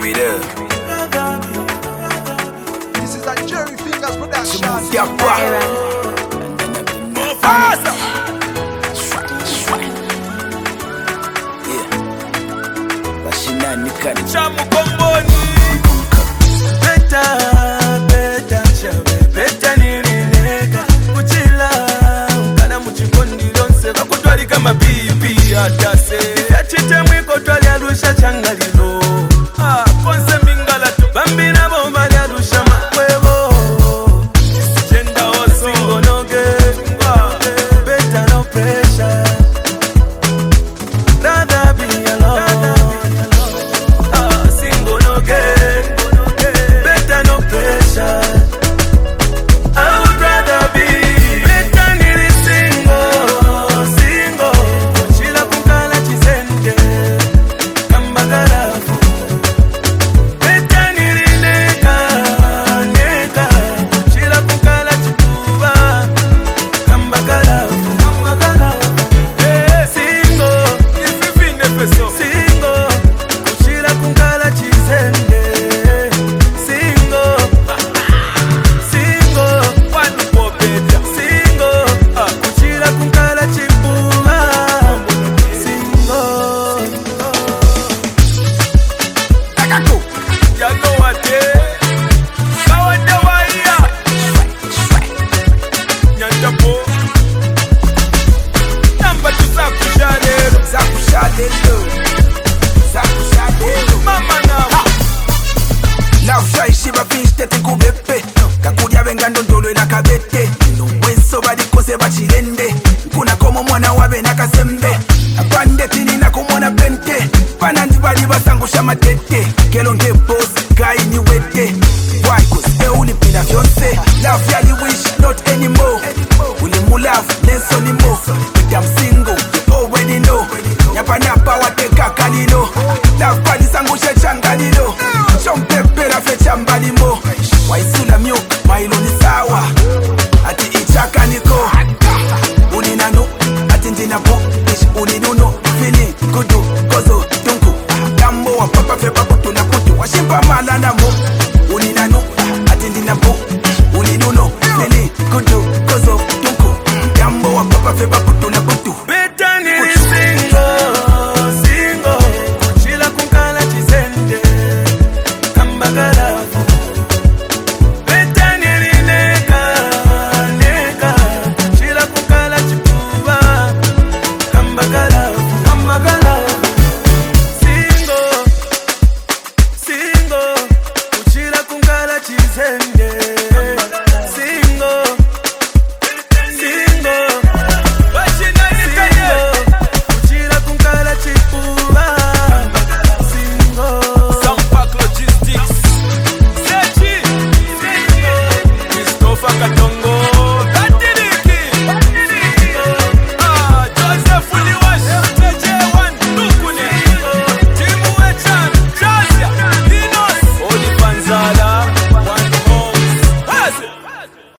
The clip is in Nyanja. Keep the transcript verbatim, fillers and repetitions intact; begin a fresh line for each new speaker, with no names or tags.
Give it up.
This is a Jerry Fingers production.
Yeah, faster. Yeah. Bashinani kani. Chamu komboni. Beta, beta, chabe, beta nilineka. Kuchila, kana muchikondi lonse. Bakutwali kama bibi atase. Yachite mwiko twali alusha changalilo. Ah, konse mingala tu. Bambina bomba li alusha makwebo. Isijenda o singo noge. Better no pressure. Rather be alone. Ah, single no get. Better no pressure. I would rather be better nili single, single. Chila kukala chisende, kambagala. Better nili neka, neka. Chila kukala chituba, kambagala, kambagala. Eh, single, ififine peso. Single, chila kukala chisende. Single, single, wanu popeta. Single, ah, kuchila kukala chipuha. Single, Takako, yago wate. Kawada waya. Nyanjapo. Namba tu zakushadelo. Zakushadelo. Zakushadelo. Mama nawa. Naushaishiba piste tikubepe. Kakudia bengando ndolo ina kabete. Nweso badikose bachirende. Kuna komo mwana wabe nakasembe. Apande tini na kumona pente. Panandi bali basangusha matete. Kelo nge boss, guy ni wete. Why? Cause they only be the fiance. Love ya you wish, not anymore. Uli mu love, nenso ni mo. But I'm single, you already know. Nyapa nyapa wateka kalilo. Love bali sangusha changalilo. Chompepe la fe chambali